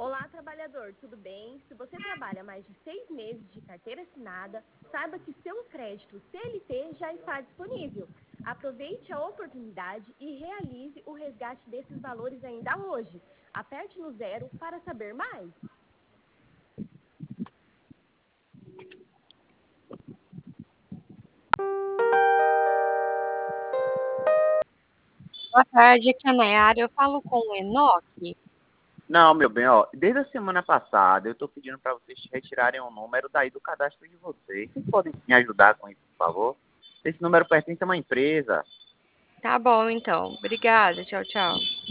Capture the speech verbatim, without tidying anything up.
Olá, trabalhador, tudo bem? Se você trabalha mais de seis meses de carteira assinada, saiba que seu crédito C L T já está disponível. Aproveite a oportunidade e realize o resgate desses valores ainda hoje. Aperte no zero para saber mais. Boa tarde, aqui é a Nayara. Eu falo com o Enoque. Não, meu bem, ó, desde a semana passada eu estou pedindo para vocês retirarem o número daí do cadastro de vocês. Vocês podem me ajudar com isso, por favor? Esse número pertence a uma empresa. Tá bom, então. Obrigada. Tchau, tchau.